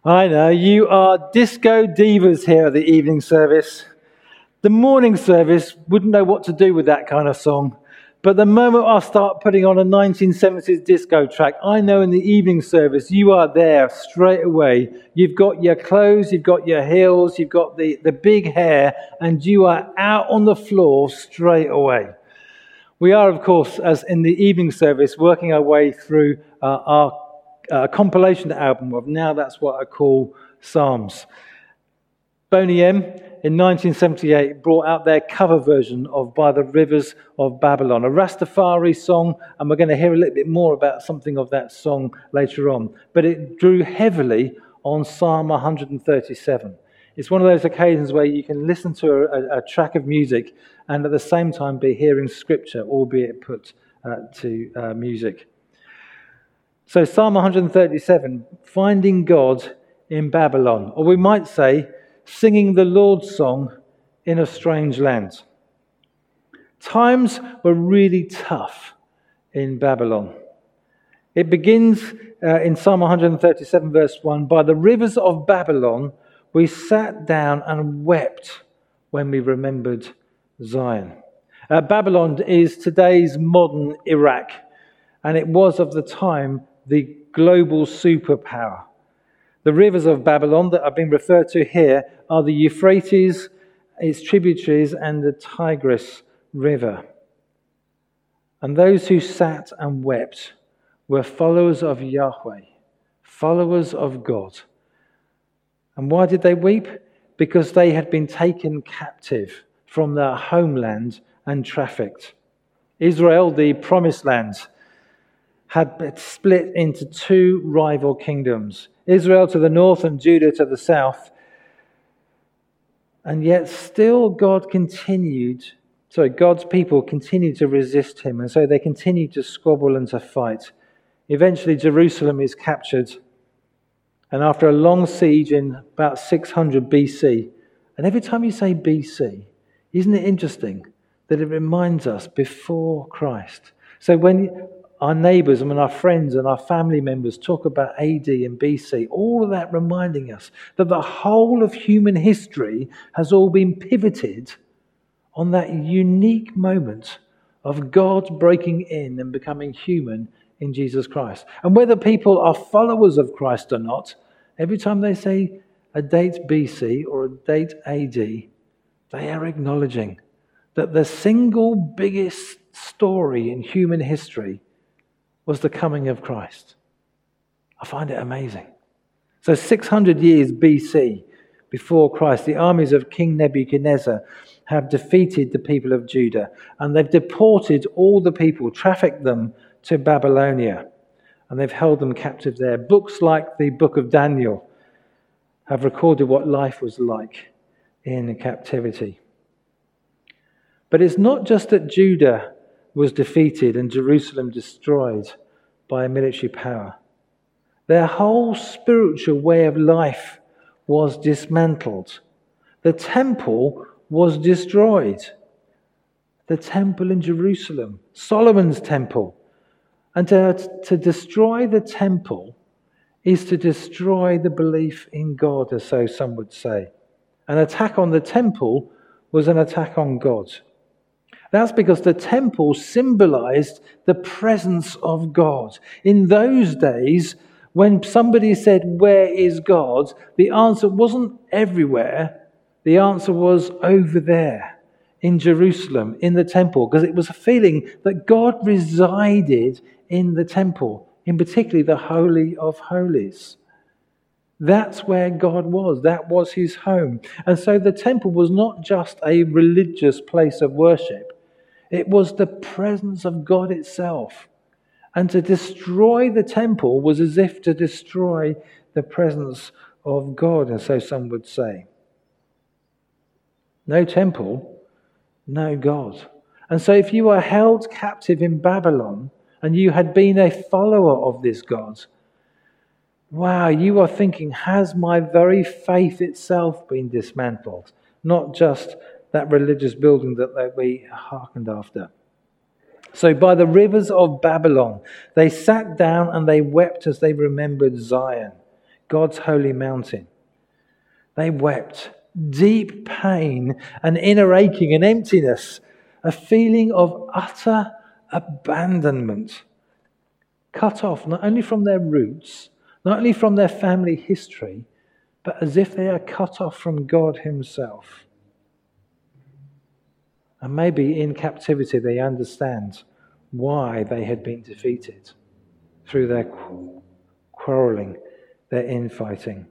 I know, you are disco divas here at the evening service. The morning service wouldn't know what to do with that kind of song. But the moment I start putting on a 1970s disco track, I know in the evening service, you are there straight away. You've got your clothes, you've got your heels, you've got the big hair, and you are out on the floor straight away. We are, of course, as in the evening service, working our way through our compilation album of Now That's What I Call Psalms. Boney M in 1978 brought out their cover version of By the Rivers of Babylon, a Rastafari song, and we're going to hear a little bit more about something of that song later on. But it drew heavily on Psalm 137. It's one of those occasions where you can listen to a track of music and at the same time be hearing scripture, albeit put to music. So Psalm 137, finding God in Babylon, or we might say, singing the Lord's song in a strange land. Times were really tough in Babylon. It begins in Psalm 137 verse 1, by the rivers of Babylon we sat down and wept when we remembered Zion. Babylon is today's modern Iraq, and it was of the time the global superpower. The rivers of Babylon that are being referred to here are the Euphrates, its tributaries, and the Tigris River. And those who sat and wept were followers of Yahweh, followers of God. And why did they weep? Because they had been taken captive from their homeland and trafficked. Israel, the promised land, had split into two rival kingdoms, Israel to the north and Judah to the south. And yet still God's people continued to resist him, and so they continued to squabble and to fight. Eventually Jerusalem is captured, and after a long siege in about 600 BC, and every time you say BC, isn't it interesting that it reminds us before Christ? So when our neighbours and when our friends and our family members talk about AD and BC, all of that reminding us that the whole of human history has all been pivoted on that unique moment of God breaking in and becoming human in Jesus Christ. And whether people are followers of Christ or not, every time they say a date BC or a date AD, they are acknowledging that the single biggest story in human history was the coming of Christ. I find it amazing. So 600 years BC, before Christ, the armies of King Nebuchadnezzar have defeated the people of Judah, and they've deported all the people, trafficked them to Babylonia, and they've held them captive there. Books like the book of Daniel have recorded what life was like in captivity. But it's not just that Judah was defeated and Jerusalem destroyed by a military power. Their whole spiritual way of life was dismantled. The temple was destroyed. The temple in Jerusalem, Solomon's temple. And to destroy the temple is to destroy the belief in God, as so some would say. An attack on the temple was an attack on God. That's because the temple symbolized the presence of God. In those days, when somebody said, "Where is God?" the answer wasn't everywhere. The answer was over there in Jerusalem, in the temple, because it was a feeling that God resided in the temple, in particularly the Holy of Holies. That's where God was. That was his home. And so the temple was not just a religious place of worship. It was the presence of God itself. And to destroy the temple was as if to destroy the presence of God, and so some would say. No temple, no God. And so if you were held captive in Babylon and you had been a follower of this God, wow, you are thinking, has my very faith itself been dismantled? Not just that religious building that we hearkened after. So by the rivers of Babylon, they sat down and they wept as they remembered Zion. God's holy mountain. They wept deep pain and inner aching and emptiness, a feeling of utter abandonment, cut off not only from their roots, not only from their family history, but as if they are cut off from God himself. And maybe in captivity they understand why they had been defeated through their quarrelling, their infighting.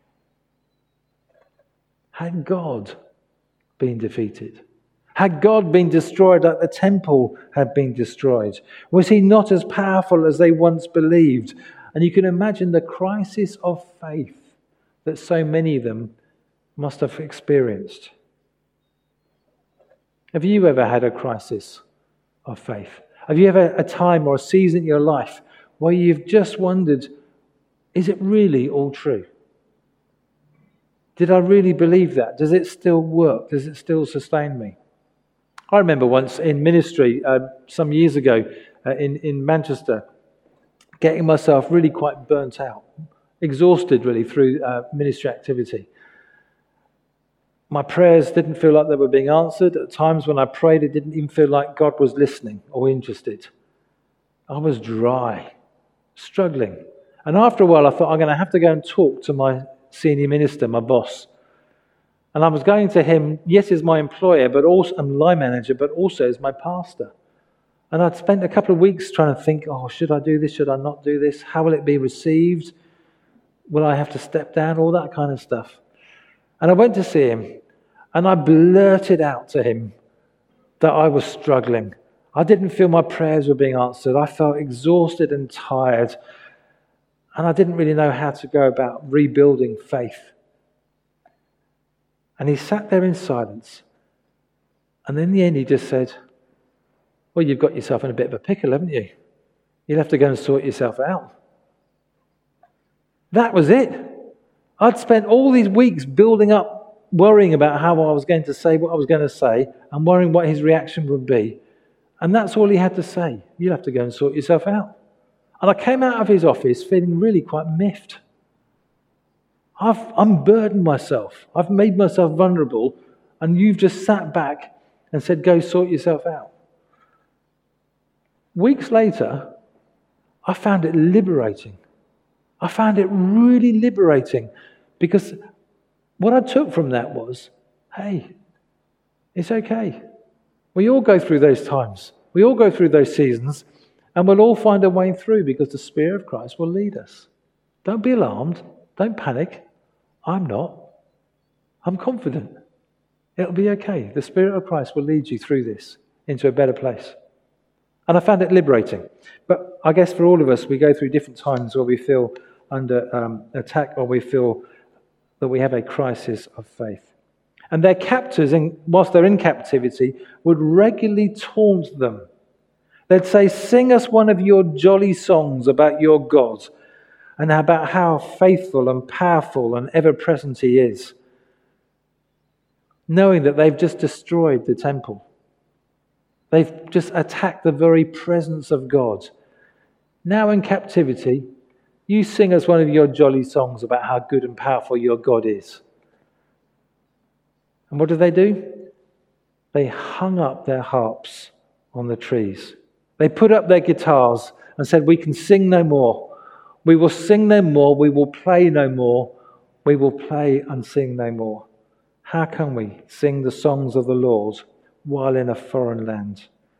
Had God been defeated? Had God been destroyed like the temple had been destroyed? Was he not as powerful as they once believed? And you can imagine the crisis of faith that so many of them must have experienced. Have you ever had a crisis of faith? Have you ever a time or a season in your life where you've just wondered, is it really all true? Did I really believe that? Does it still work? Does it still sustain me? I remember once in ministry, some years ago in Manchester, getting myself really quite burnt out, exhausted really through ministry activity. My prayers didn't feel like they were being answered. At times when I prayed, it didn't even feel like God was listening or interested. I was dry, struggling. And after a while, I thought, I'm going to have to go and talk to my senior minister, my boss. And I was going to him, yes, as my employer, but also and line manager, but also as my pastor. And I'd spent a couple of weeks trying to think, should I do this? Should I not do this? How will it be received? Will I have to step down? All that kind of stuff. And I went to see him, and I blurted out to him that I was struggling. I didn't feel my prayers were being answered. I felt exhausted and tired, and I didn't really know how to go about rebuilding faith. And he sat there in silence, and in the end he just said, well, you've got yourself in a bit of a pickle, haven't you? You'll have to go and sort yourself out. That was it. I'd spent all these weeks building up, worrying about how I was going to say what I was going to say, and worrying what his reaction would be. And that's all he had to say. You'll have to go and sort yourself out. And I came out of his office feeling really quite miffed. I've unburdened myself. I've made myself vulnerable, and you've just sat back and said, go sort yourself out. Weeks later, I found it liberating. I found it really liberating, because what I took from that was, hey, it's okay. We all go through those times. We all go through those seasons, and we'll all find a way through because the Spirit of Christ will lead us. Don't be alarmed. Don't panic. I'm not. I'm confident. It'll be okay. The Spirit of Christ will lead you through this into a better place. And I found it liberating. But I guess for all of us, we go through different times where we feel under attack, or we feel that we have a crisis of faith. And their captors, whilst they're in captivity, would regularly taunt them. They'd say, sing us one of your jolly songs about your God and about how faithful and powerful and ever-present he is, knowing that they've just destroyed the temple. They've just attacked the very presence of God. Now in captivity, you sing us one of your jolly songs about how good and powerful your God is. And what do? They hung up their harps on the trees. They put up their guitars and said, we can sing no more. We will sing no more. We will play no more. We will play and sing no more. How can we sing the songs of the Lord while in a foreign land?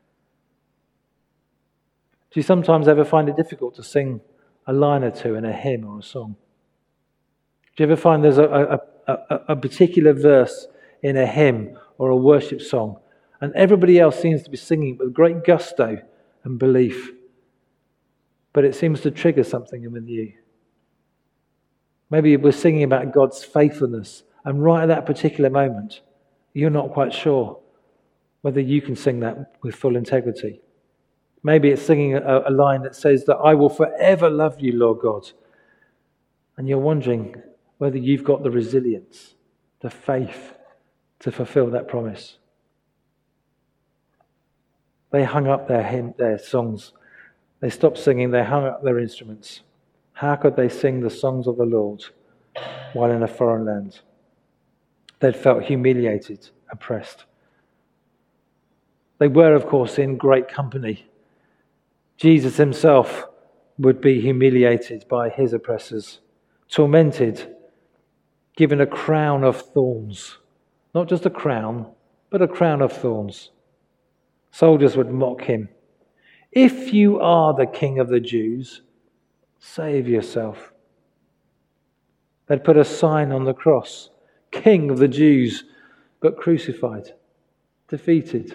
Do you sometimes ever find it difficult to sing a line or two in a hymn or a song? Do you ever find there's a particular verse in a hymn or a worship song, and everybody else seems to be singing with great gusto and belief, but it seems to trigger something within you? Maybe we're singing about God's faithfulness, and right at that particular moment, you're not quite sure whether you can sing that with full integrity. Maybe it's singing a line that says that I will forever love you, Lord God. And you're wondering whether you've got the resilience, the faith to fulfill that promise. They hung up their songs. They stopped singing. They hung up their instruments. How could they sing the songs of the Lord while in a foreign land? They'd felt humiliated, oppressed. They were, of course, in great company. Jesus himself would be humiliated by his oppressors, tormented, given a crown of thorns. Not just a crown, but a crown of thorns. Soldiers would mock him. If you are the King of the Jews, save yourself. They'd put a sign on the cross, King of the Jews, but crucified, defeated,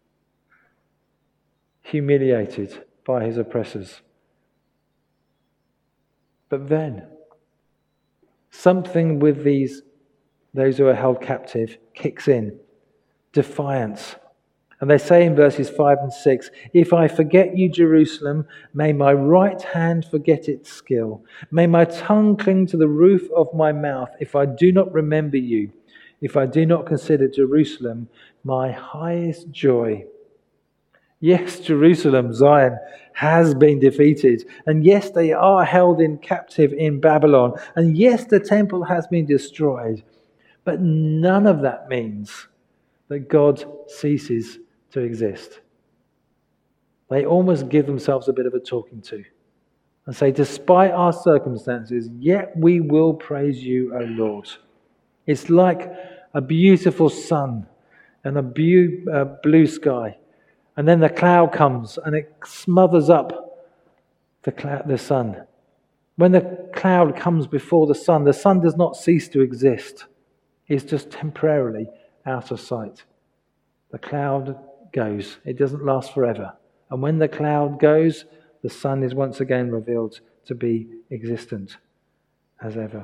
humiliated by his oppressors. But then, something with those who are held captive kicks in. Defiance. And they say in verses 5 and 6, if I forget you, Jerusalem, may my right hand forget its skill. May my tongue cling to the roof of my mouth if I do not remember you, if I do not consider Jerusalem my highest joy. Yes, Jerusalem, Zion, has been defeated. And yes, they are held in captive in Babylon. And yes, the temple has been destroyed. But none of that means that God ceases to exist. They almost give themselves a bit of a talking to and say, despite our circumstances, yet we will praise you, O Lord. It's like a beautiful sun and a blue sky. And then the cloud comes and it smothers up the sun. When the cloud comes before the sun does not cease to exist. It's just temporarily out of sight. The cloud goes. It doesn't last forever. And when the cloud goes, the sun is once again revealed to be existent as ever.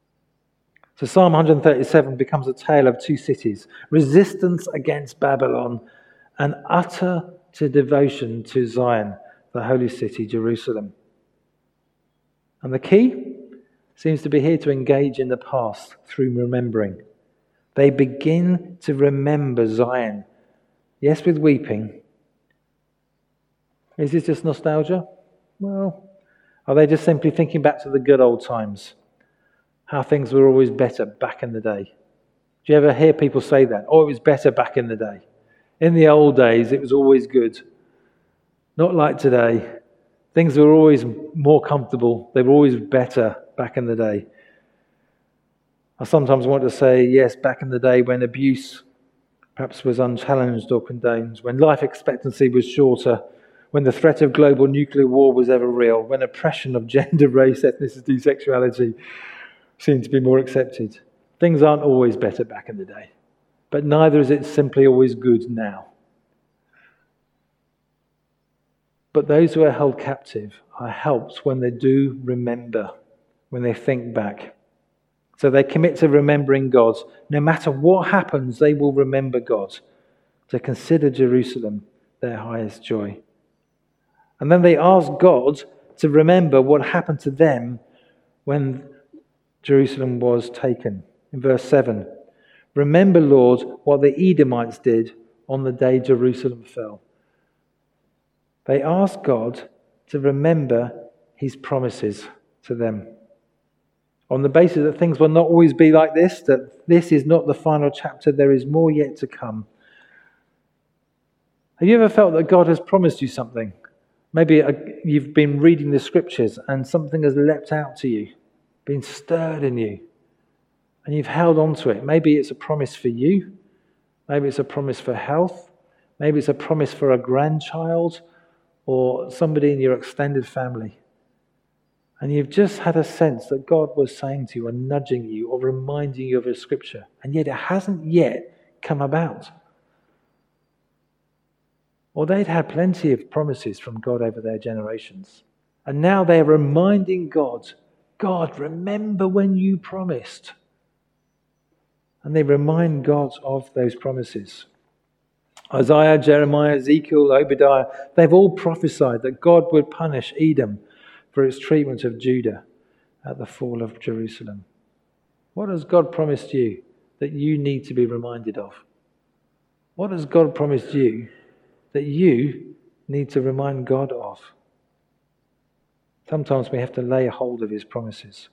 So Psalm 137 becomes a tale of two cities, resistance against Babylon and utter to devotion to Zion, the holy city, Jerusalem. And the key seems to be here to engage in the past through remembering. They begin to remember Zion. Yes, with weeping. Is this just nostalgia? Well, are they just simply thinking back to the good old times? How things were always better back in the day. Do you ever hear people say that? Oh, it was better back in the day. In the old days, it was always good. Not like today. Things were always more comfortable. They were always better back in the day. I sometimes want to say, yes, back in the day when abuse perhaps was unchallenged or condoned, when life expectancy was shorter, when the threat of global nuclear war was ever real, when oppression of gender, race, ethnicity, sexuality seemed to be more accepted. Things aren't always better back in the day. But neither is it simply always good now. But those who are held captive are helped when they do remember, when they think back. So they commit to remembering God. No matter what happens, they will remember God, to consider Jerusalem their highest joy. And then they ask God to remember what happened to them when Jerusalem was taken. In verse 7, remember, Lord, what the Edomites did on the day Jerusalem fell. They ask God to remember his promises to them. On the basis that things will not always be like this, that this is not the final chapter, there is more yet to come. Have you ever felt that God has promised you something? Maybe you've been reading the scriptures and something has leapt out to you, been stirred in you, and you've held on to it. Maybe it's a promise for you. Maybe it's a promise for health. Maybe it's a promise for a grandchild or somebody in your extended family. And you've just had a sense that God was saying to you or nudging you or reminding you of a scripture, and yet it hasn't yet come about. Or they'd had plenty of promises from God over their generations. And now they're reminding God, God, remember when you promised. And they remind God of those promises. Isaiah, Jeremiah, Ezekiel, Obadiah, they've all prophesied that God would punish Edom for its treatment of Judah at the fall of Jerusalem. What has God promised you that you need to be reminded of? What has God promised you that you need to remind God of? Sometimes we have to lay hold of his promises.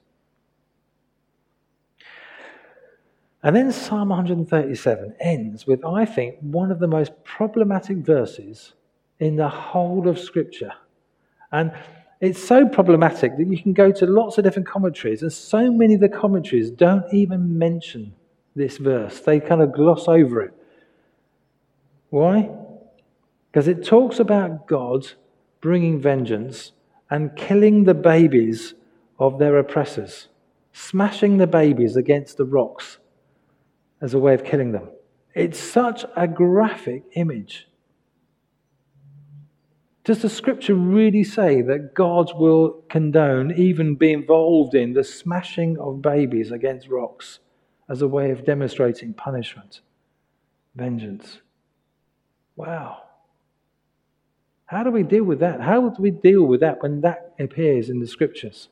And then Psalm 137 ends with, I think, one of the most problematic verses in the whole of Scripture. And it's so problematic that you can go to lots of different commentaries, and so many of the commentaries don't even mention this verse. They kind of gloss over it. Why? Because it talks about God bringing vengeance and killing the babies of their oppressors, smashing the babies against the rocks as a way of killing them. It's such a graphic image. Does the Scripture really say that God will condone, even be involved in, the smashing of babies against rocks as a way of demonstrating punishment, vengeance? Wow. How do we deal with that? How do we deal with that when that appears in the Scriptures?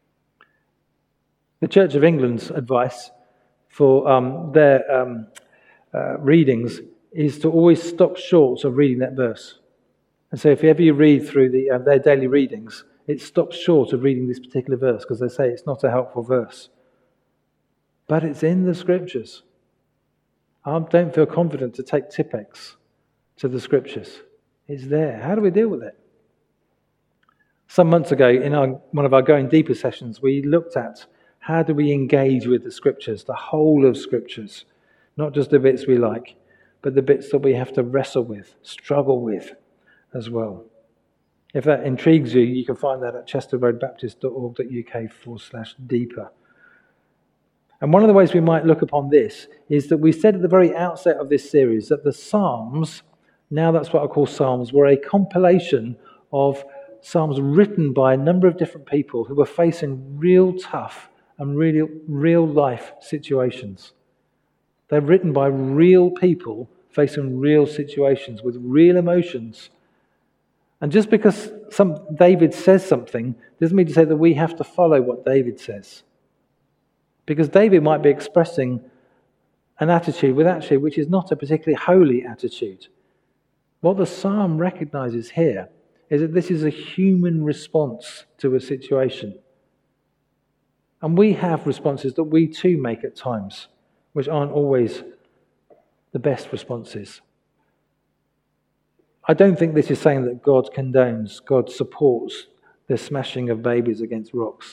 The Church of England's advice for their readings is to always stop short of reading that verse. And so if ever you read through their daily readings, it stops short of reading this particular verse because they say it's not a helpful verse. But it's in the Scriptures. I don't feel confident to take Tipp-Ex to the Scriptures. It's there. How do we deal with it? Some months ago, in one of our Going Deeper sessions, we looked at how do we engage with the Scriptures, the whole of Scriptures, not just the bits we like, but the bits that we have to wrestle with, struggle with as well. If that intrigues you, you can find that at chesterroadbaptist.org.uk/deeper. And one of the ways we might look upon this is that we said at the very outset of this series that the Psalms, now that's what I call Psalms, were a compilation of Psalms written by a number of different people who were facing real tough and real life situations. They're written by real people facing real situations with real emotions. And just because David says something doesn't mean to say that we have to follow what David says. Because David might be expressing an attitude which is not a particularly holy attitude. What the psalm recognizes here is that this is a human response to a situation. And we have responses that we too make at times, which aren't always the best responses. I don't think this is saying that God condones, God supports the smashing of babies against rocks.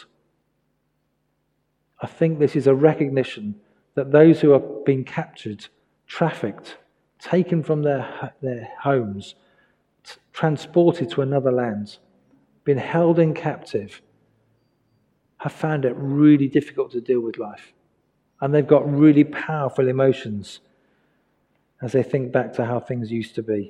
I think this is a recognition that those who are being captured, trafficked, taken from their homes, transported to another land, been held in captive, have found it really difficult to deal with life. And they've got really powerful emotions as they think back to how things used to be.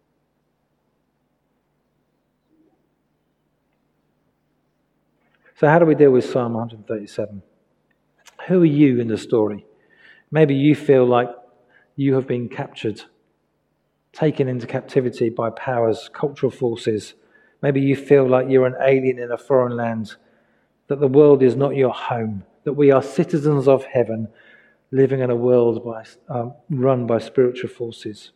So how do we deal with Psalm 137? Who are you in the story? Maybe you feel like you have been captured, taken into captivity by powers, cultural forces. Maybe you feel like you're an alien in a foreign land, that the world is not your home, that we are citizens of heaven, living in a world run by spiritual forces.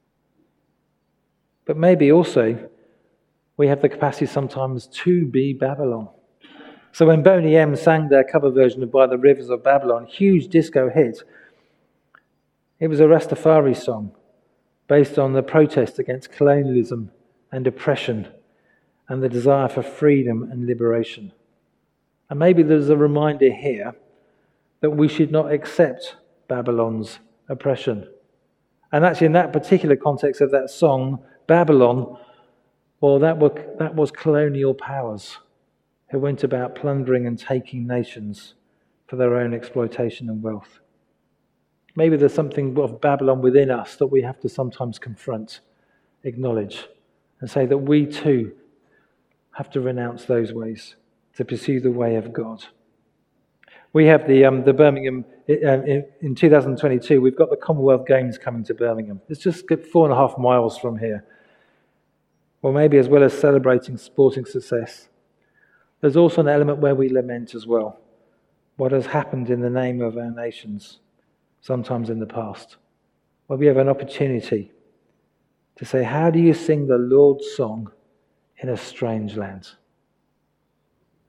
But maybe also we have the capacity sometimes to be Babylon. So when Boney M sang their cover version of By the Rivers of Babylon, huge disco hit, it was a Rastafari song based on the protest against colonialism and oppression and the desire for freedom and liberation. And maybe there's a reminder here that we should not accept Babylon's oppression. And actually in that particular context of that song, Babylon, well, that was colonial powers who went about plundering and taking nations for their own exploitation and wealth. Maybe there's something of Babylon within us that we have to sometimes confront, acknowledge, and say that we too have to renounce those ways to pursue the way of God. We have the Birmingham, in 2022, we've got the Commonwealth Games coming to Birmingham. It's just 4.5 miles from here. Well, maybe as well as celebrating sporting success, there's also an element where we lament as well what has happened in the name of our nations, sometimes in the past, where we have an opportunity to say, how do you sing the Lord's song in a strange land?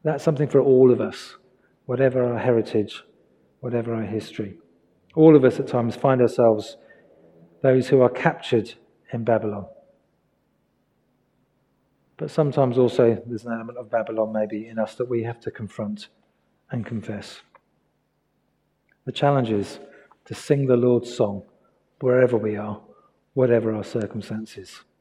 That's something for all of us, whatever our heritage, whatever our history. All of us at times find ourselves those who are captured in Babylon. But sometimes also there's an element of Babylon maybe in us that we have to confront and confess. The challenge is to sing the Lord's song wherever we are, whatever our circumstances.